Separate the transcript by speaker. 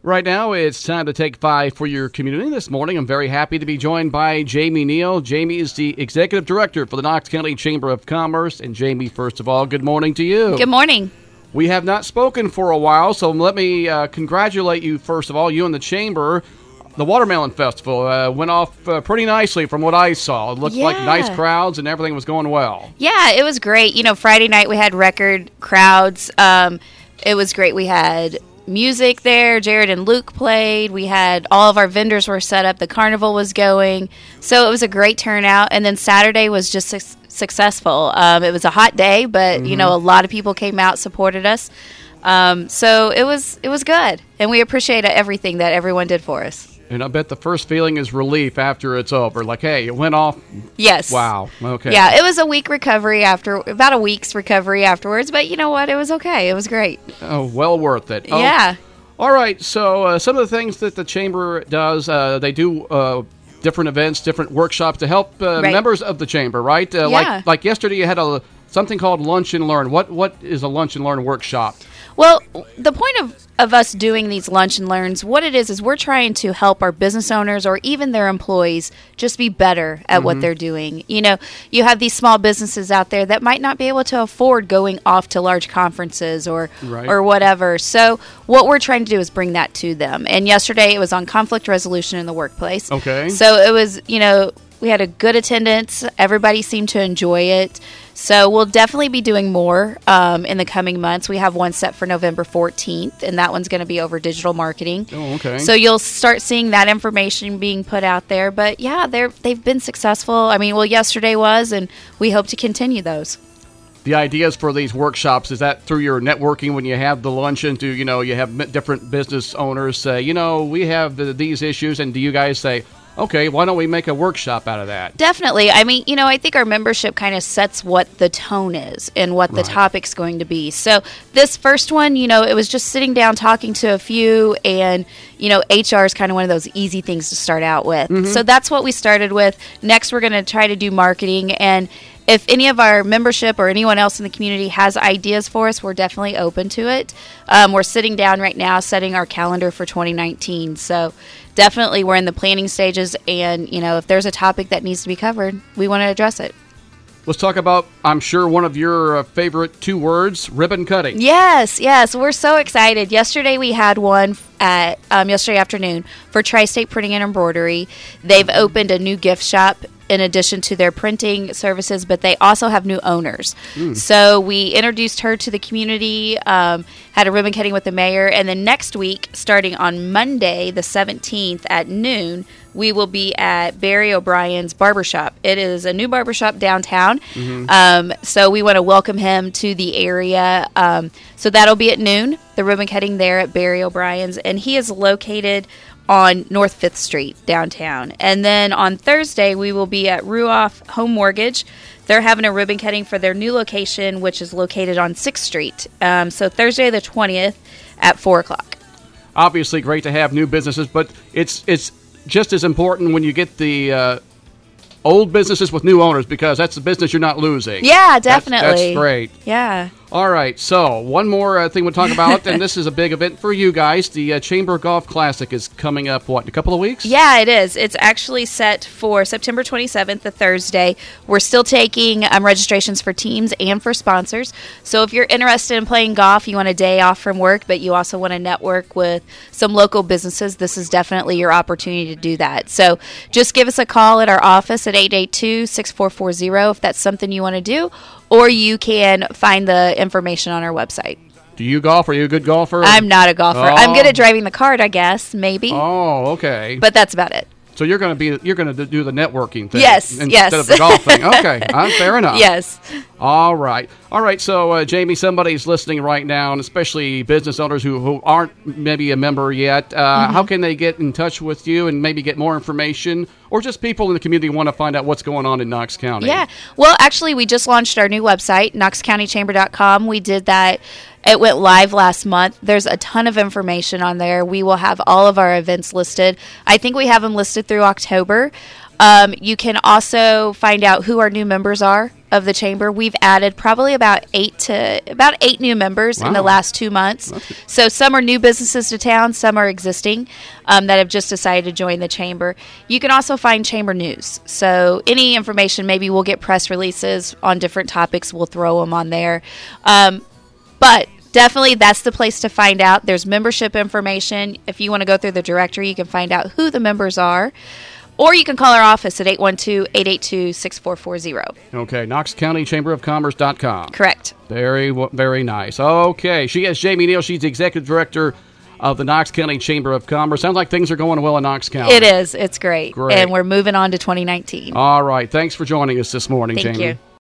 Speaker 1: Right now, it's time to take 5 for your community. This morning, I'm very happy to be joined by Jamie Neal. Jamie is the Executive Director for the Knox County Chamber of Commerce. And Jamie, first of all, good morning to you.
Speaker 2: Good morning.
Speaker 1: We have not spoken for a while, so let me congratulate you, first of all, you and the Chamber. The Watermelon Festival went off pretty nicely from what I saw. It looked like nice crowds and everything was going well.
Speaker 2: Yeah, it was great. You know, Friday night we had record crowds. It was great. We had music there. Jared and Luke played. We had all of our vendors were set up. The carnival was going. So it was a great turnout. And then Saturday was just successful. It was a hot day, but, you know, a lot of people came out, supported us. So it was good. And we appreciate everything that everyone did for us.
Speaker 1: And I bet the first feeling is relief after it's over. Like, hey, it went off.
Speaker 2: Yes.
Speaker 1: Wow. Okay.
Speaker 2: Yeah, it was a week's recovery afterwards. But you know what? It was okay. It was great.
Speaker 1: Oh, well worth it.
Speaker 2: Yeah.
Speaker 1: All right. So some of the things that the Chamber does, they do different events, different workshops to help members of the Chamber, right?
Speaker 2: Yeah.
Speaker 1: Like yesterday you had something called Lunch and Learn. What is a Lunch and Learn workshop?
Speaker 2: Well, the point of us doing these lunch and learns, what it is we're trying to help our business owners or even their employees just be better at what they're doing. You know, you have these small businesses out there that might not be able to afford going off to large conferences or whatever. So what we're trying to do is bring that to them. And yesterday it was on conflict resolution in the workplace.
Speaker 1: Okay.
Speaker 2: So it was, you know, we had a good attendance. Everybody seemed to enjoy it. So we'll definitely be doing more in the coming months. We have one set for November 14th, and that one's going to be over digital marketing.
Speaker 1: Oh, okay.
Speaker 2: So you'll start seeing that information being put out there. But, yeah, they've been successful. I mean, well, yesterday was, and we hope to continue those.
Speaker 1: The ideas for these workshops, is that through your networking when you have the luncheon to, you know, you have different business owners say, you know, we have these issues, and do you guys say, okay, why don't we make a workshop out of that?
Speaker 2: Definitely. I mean, you know, I think our membership kind of sets what the tone is and what the topic's going to be. So this first one, you know, it was just sitting down talking to a few, and, you know, HR is kind of one of those easy things to start out with. So that's what we started with. Next, we're going to try to do marketing, and if any of our membership or anyone else in the community has ideas for us, we're definitely open to it. We're sitting down right now setting our calendar for 2019. So definitely we're in the planning stages, and, you know, if there's a topic that needs to be covered, we want to address it.
Speaker 1: Let's talk about, I'm sure, one of your favorite 2 words, ribbon cutting.
Speaker 2: Yes. We're so excited. Yesterday we had one at yesterday afternoon for Tri-State Printing and Embroidery. They've opened a new gift shop in addition to their printing services, but they also have new owners. So we introduced her to the community, had a ribbon cutting with the mayor, and then next week, starting on Monday, the 17th at noon, we will be at Barry O'Brien's Barbershop. It is a new barbershop downtown, so we want to welcome him to the area. So that'll be at noon, the ribbon cutting there at Barry O'Brien's, and he is located on North 5th Street downtown. And then on Thursday, we will be at Ruoff Home Mortgage. They're having a ribbon cutting for their new location, which is located on 6th Street. So Thursday the 20th at 4 o'clock.
Speaker 1: Obviously great to have new businesses, but it's just as important when you get the old businesses with new owners, because that's the business you're not losing.
Speaker 2: Yeah, definitely.
Speaker 1: That's great.
Speaker 2: Yeah.
Speaker 1: All right, so one more thing we'll talk about, and this is a big event for you guys. The Chamber Golf Classic is coming up, in a couple of weeks?
Speaker 2: Yeah, it is. It's actually set for September 27th, a Thursday. We're still taking registrations for teams and for sponsors. So if you're interested in playing golf, you want a day off from work, but you also want to network with some local businesses, this is definitely your opportunity to do that. So just give us a call at our office at 882-6440 if that's something you want to do, or you can find the information on our website.
Speaker 1: Do you golf? Are you a good golfer?
Speaker 2: I'm not a golfer. I'm good at driving the cart, I guess, maybe.
Speaker 1: Oh, okay.
Speaker 2: But that's about it.
Speaker 1: So you're going to do the networking thing,
Speaker 2: yes,
Speaker 1: instead of the golf thing. Okay, fair enough.
Speaker 2: Yes.
Speaker 1: All right. So Jamie, somebody's listening right now, and especially business owners who aren't maybe a member yet. How can they get in touch with you and maybe get more information, or just people in the community want to find out what's going on in Knox County?
Speaker 2: Yeah. Well, actually, we just launched our new website, knoxcountychamber.com. We did that. It went live last month. There's a ton of information on there. We will have all of our events listed. I think we have them listed through October. You can also find out who our new members are of the chamber. We've added probably about eight new members in the last 2 months. So some are new businesses to town, some are existing that have just decided to join the chamber. You can also find chamber news. So any information, maybe we'll get press releases on different topics. We'll throw them on there. But definitely that's the place to find out. There's membership information. If you want to go through the directory, you can find out who the members are. Or you can call our office at 812-882-6440.
Speaker 1: Okay, Knox County Chamber of Commerce.com.
Speaker 2: Correct.
Speaker 1: Very, very nice. Okay, she is Jamie Neal. She's the executive director of the Knox County Chamber of Commerce. Sounds like things are going well in Knox County.
Speaker 2: It is. It's great. And we're moving on to 2019.
Speaker 1: All right. Thanks for joining us this morning,
Speaker 2: Thank
Speaker 1: Jamie.
Speaker 2: you.